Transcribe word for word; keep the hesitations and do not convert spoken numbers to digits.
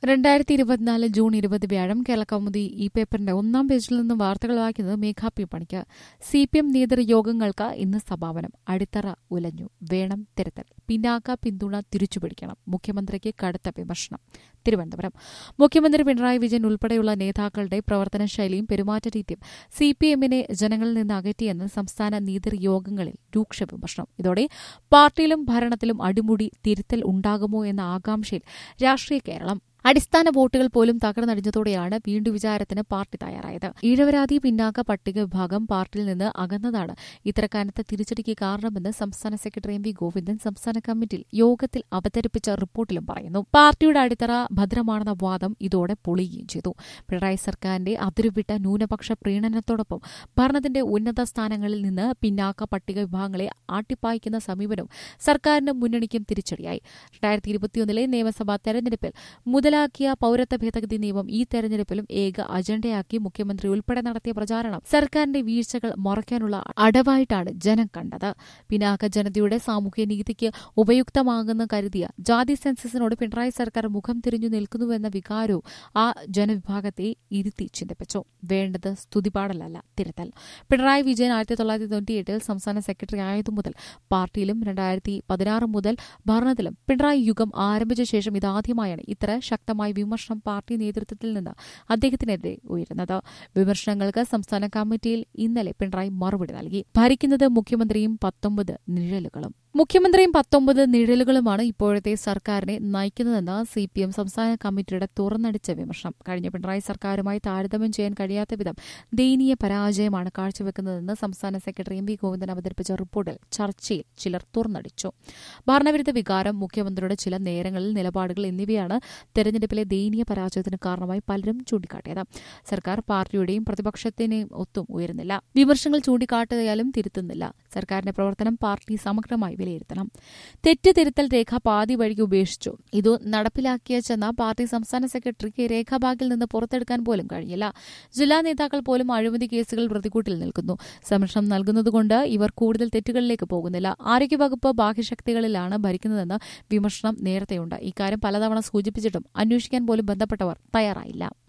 രണ്ടായിരത്തി ഇരുപത്തിനാല് ജൂൺ ഇരുപത് വ്യാഴം കേരളകൗമുദി ഈ പേപ്പറിന്റെ ഒന്നാം പേജിൽ നിന്ന് വാർത്തകൾ വായിക്കുന്നത് Megha P Panicker. C P M നേതൃയോഗങ്ങൾക്ക് ഇന്ന് സമാപനം. അടിത്തറ ഉലഞ്ഞു, വേണം തിരുത്തൽ. പിന്നാക്ക പിന്തുണ തിരിച്ചുപിടിക്കണം. മുഖ്യമന്ത്രിക്ക് കടുത്ത വിമർശനം. തിരുവനന്തപുരം. മുഖ്യമന്ത്രി പിണറായി വിജയൻ ഉൾപ്പെടെയുള്ള നേതാക്കളുടെ പ്രവർത്തന ശൈലിയും പെരുമാറ്റരീതിയും സി പി എമ്മിനെ ജനങ്ങളിൽ നിന്ന് അകറ്റിയെന്ന് സംസ്ഥാന നേതൃയോഗങ്ങളിൽ രൂക്ഷ വിമർശനം. ഇതോടെ പാർട്ടിയിലും ഭരണത്തിലും അടിമുടി തിരുത്തൽ ഉണ്ടാകുമോ എന്ന ആകാംക്ഷയിൽ രാഷ്ട്രീയ കേരളം. അടിസ്ഥാന വോട്ടുകൾ പോലും തകർന്നടിഞ്ഞതോടെയാണ് വീണ്ടും വിചാരത്തിന് പാർട്ടി തയ്യാറായത്. ഈഴവരാതി പിന്നാക്ക പട്ടിക വിഭാഗം പാർട്ടിയിൽ നിന്ന് അകന്നതാണ് ഇത്തരക്കാലത്തെ തിരിച്ചടിക്ക് കാരണമെന്ന് സംസ്ഥാന സെക്രട്ടറി എം വി ഗോവിന്ദൻ സംസ്ഥാന കമ്മിറ്റിയിൽ യോഗത്തിൽ അവതരിപ്പിച്ച റിപ്പോർട്ടിലും പറയുന്നു. പാർട്ടിയുടെ അടിത്തറ ഭദ്രമാണെന്ന വാദം ഇതോടെ പൊളിയുകയും ചെയ്തു. പിണറായി സർക്കാരിന്റെ അതിരുവിട്ട ന്യൂനപക്ഷ പ്രീണനത്തോടൊപ്പം ഭരണത്തിന്റെ ഉന്നത സ്ഥാനങ്ങളിൽ നിന്ന് പിന്നാക്ക പട്ടിക വിഭാഗങ്ങളെ ആട്ടിപ്പായിക്കുന്ന സമീപനവും സർക്കാരിനും മുന്നണിക്കും തിരിച്ചടിയായി. രണ്ടായിരത്തി ഇരുപത്തിയൊന്നിലെ നിയമസഭാ തെരഞ്ഞെടുപ്പിൽ മുതൽ ാക്കിയ പൌരത്വ ഭേദഗതി നിയമം ഈ തെരഞ്ഞെടുപ്പിലും ഏക അജണ്ടയാക്കി മുഖ്യമന്ത്രി ഉൾപ്പെടെ നടത്തിയ പ്രചാരണം സർക്കാരിന്റെ വീഴ്ചകൾ മറയ്ക്കാനുള്ള അടവായിട്ടാണ് ജനം കണ്ടത്. പിന്നാക്ക ജനതയുടെ സാമൂഹ്യ നീതിക്ക് ഉപയുക്തമാകുന്ന കരുതിയ ജാതി സെൻസസിനോട് പിണറായി സർക്കാർ മുഖം തിരിഞ്ഞു നിൽക്കുന്നുവെന്ന വികാരവും ആ ജനവിഭാഗത്തെ ഇരുത്തി ചിന്തിപ്പിച്ചു. വേണ്ടത് സ്തുതിപാടലല്ല, തിരുത്തൽ. പിണറായി വിജയൻ ആയിരത്തി തൊള്ളായിരത്തി തൊണ്ണൂറ്റിയെട്ടിൽ സംസ്ഥാന സെക്രട്ടറി ആയതു മുതൽ പാർട്ടിയിലും രണ്ടായിരത്തി പതിനാറ് മുതൽ ഭരണത്തിലും പിണറായി യുഗം ആരംഭിച്ച ശേഷം ഇതാദ്യമായാണ് ഇത്ര ശക്തമായ വിമർശനം പാർട്ടി നേതൃത്വത്തിൽ നിന്ന് അദ്ദേഹത്തിനെതിരെ ഉയരുന്നത്. വിമർശനങ്ങൾക്ക് സംസ്ഥാന കമ്മിറ്റിയിൽ ഇന്നലെ പിണറായി മറുപടി നൽകി. ഭരിക്കുന്നത് മുഖ്യമന്ത്രിയും പത്തൊമ്പത് നിഴലുകളും. മുഖ്യമന്ത്രിയും പത്തൊമ്പത് നിഴലുകളുമാണ് ഇപ്പോഴത്തെ സർക്കാരിനെ നയിക്കുന്നതെന്ന് സി പി എം സംസ്ഥാന കമ്മിറ്റിയുടെ തുറന്നടിച്ച വിമർശനം. കഴിഞ്ഞ പിണറായി സർക്കാരുമായി താരതമ്യം ചെയ്യാൻ കഴിയാത്ത വിധം ദയനീയ പരാജയമാണ് കാഴ്ചവെക്കുന്നതെന്ന് സംസ്ഥാന സെക്രട്ടറി എം വി ഗോവിന്ദൻ അവതരിപ്പിച്ച റിപ്പോർട്ടിൽ ചർച്ചയിൽ ചിലർ തുറന്നടിച്ചു. ഭരണവിരുദ്ധ വികാരം, മുഖ്യമന്ത്രിയുടെ ചില നേരങ്ങളിൽ നിലപാടുകൾ എന്നിവയാണ് തെരഞ്ഞെടുപ്പിലെ ദയനീയ പരാജയത്തിന് കാരണമായി പലരും ചൂണ്ടിക്കാട്ടിയത്. സർക്കാർ പാർട്ടിയുടെയും പ്രതിപക്ഷത്തിനെയും ഒത്തും ഉയരുന്നില്ല. വിമർശനങ്ങൾ ചൂണ്ടിക്കാട്ടിയാലും തിരുത്തുന്നില്ല. സർക്കാരിന്റെ പ്രവർത്തനം പാർട്ടി സമഗ്രമായി വിലയിരുത്തണം. തെറ്റ് തിരുത്തൽ രേഖ പാതി വഴിക്ക് ഉപേക്ഷിച്ചു. ഇത് നടപ്പിലാക്കിയ ചെന്ന പാർട്ടി സംസ്ഥാന സെക്രട്ടറിക്ക് രേഖാഭാഗിൽ നിന്ന് പുറത്തെടുക്കാൻ പോലും കഴിഞ്ഞില്ല. ജില്ലാ നേതാക്കൾ പോലും അഴിമതി കേസുകൾ പ്രതികൂട്ടിൽ നിൽക്കുന്നു. സംരക്ഷണം നൽകുന്നതുകൊണ്ട് ഇവർ കൂടുതൽ തെറ്റുകളിലേക്ക് പോകുന്നില്ല. ആരോഗ്യവകുപ്പ് ബാഹ്യശക്തികളിലാണ് ഭരിക്കുന്നതെന്ന് വിമർശനം നേരത്തെയുണ്ട്. ഇക്കാര്യം പലതവണ സൂചിപ്പിച്ചിട്ടും അന്വേഷിക്കാൻ പോലും ബന്ധപ്പെട്ടവർ തയ്യാറായില്ല.